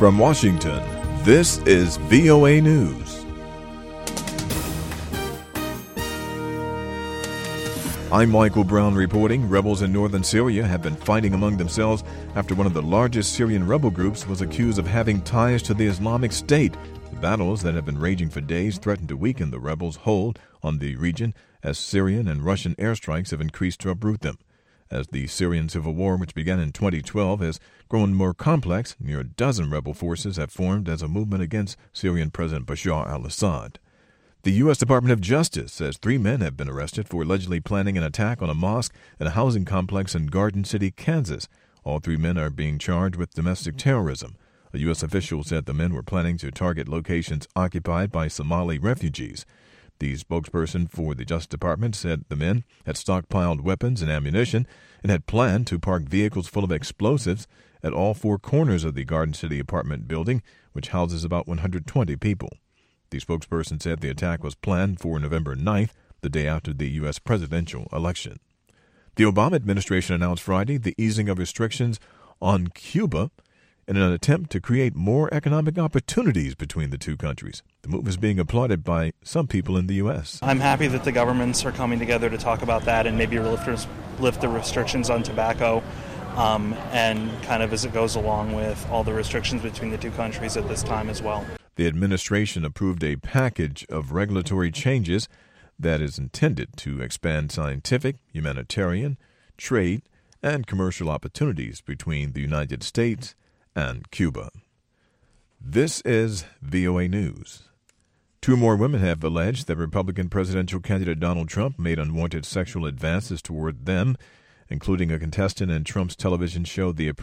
From Washington, this is VOA News. I'm Michael Brown reporting. Rebels in northern Syria have been fighting among themselves after one of the largest Syrian rebel groups was accused of having ties to the Islamic State. The battles that have been raging for days threaten to weaken the rebels' hold on the region as Syrian and Russian airstrikes have increased to uproot them. As the Syrian civil war, which began in 2012, has grown more complex, near a dozen rebel forces have formed as a movement against Syrian President Bashar al-Assad. The U.S. Department of Justice says 3 men have been arrested for allegedly planning an attack on a mosque and a housing complex in Garden City, Kansas. All 3 men are being charged with domestic terrorism. A U.S. official said the men were planning to target locations occupied by Somali refugees. The spokesperson for the Justice Department said the men had stockpiled weapons and ammunition and had planned to park vehicles full of explosives at all 4 corners of the Garden City apartment building, which houses about 120 people. The spokesperson said the attack was planned for November 9th, the day after the U.S. presidential election. The Obama administration announced Friday the easing of restrictions on Cuba in an attempt to create more economic opportunities between the 2 countries. The move is being applauded by some people in the U.S. I'm happy that the governments are coming together to talk about that and maybe lift the restrictions on tobacco and kind of as it goes along with all the restrictions between the 2 countries at this time as well. The administration approved a package of regulatory changes that is intended to expand scientific, humanitarian, trade, and commercial opportunities between the United States and Cuba. This is VOA News. 2 more women have alleged that Republican presidential candidate Donald Trump made unwanted sexual advances toward them, including a contestant in Trump's television show The